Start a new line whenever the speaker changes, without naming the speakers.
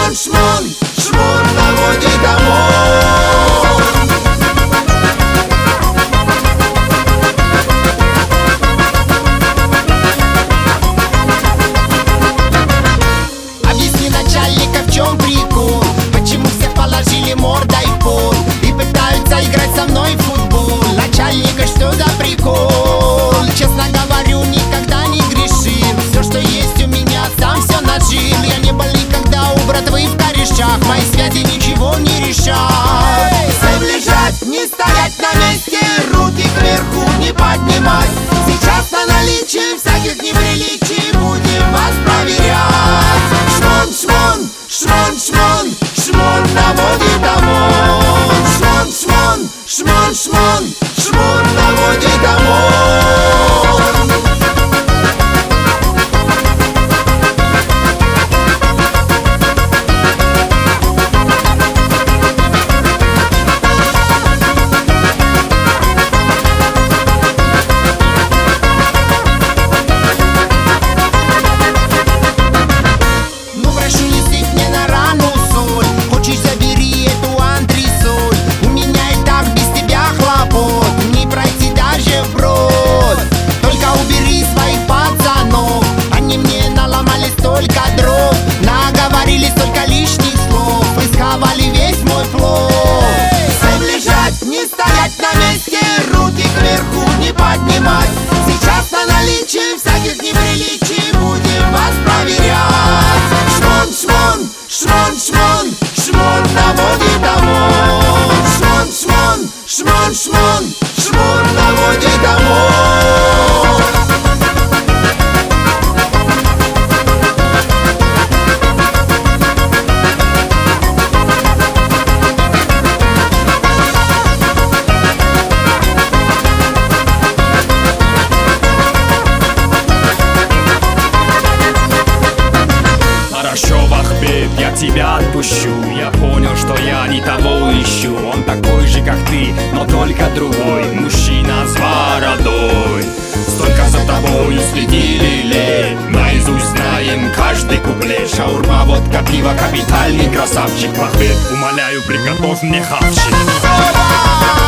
Шмон, шмон, шмон на воде домой. Объясни начальника, в чем прикол, почему все положили мордой в пол и пытаются играть со мной в футбол. Начальника, что за прикол? Честно говорю, никогда не грешил. Все, что есть у меня, сам все нажил. Я не был никогда у братвы в корешах, мои связи ничего не решат. Всем лежать, не стоять на месте, руки кверху не поднимать. Сейчас на наличие всяких неприличий будем вас проверять. Шмон, шмон, шмон, шмон, шмон на воде домой. Шмон, шмон, шмон, шмон, шмон на воде домой. Столько дров, наговорили столько лишних слов, исковали весь мой плов. Всем лежать, не стоять на месте, руки кверху не поднимать. Сейчас на наличие всяких неприличий будем вас проверять. Шмон, шмон, шмон, шмон, шмон на воде домой. Шмон, шмон, шмон, шмон, шмон на воде домой.
Хорошо, Вахбеб, я тебя отпущу. Я понял, что я не того ищу. Он такой же, как ты, но только другой. Мужчина с бородой. Столько за тобой следили лет, наизусть знаем каждый куплет. Шаурма, водка, пиво, капитальный красавчик. Вахбеб, умоляю, приготовь мне хавчик.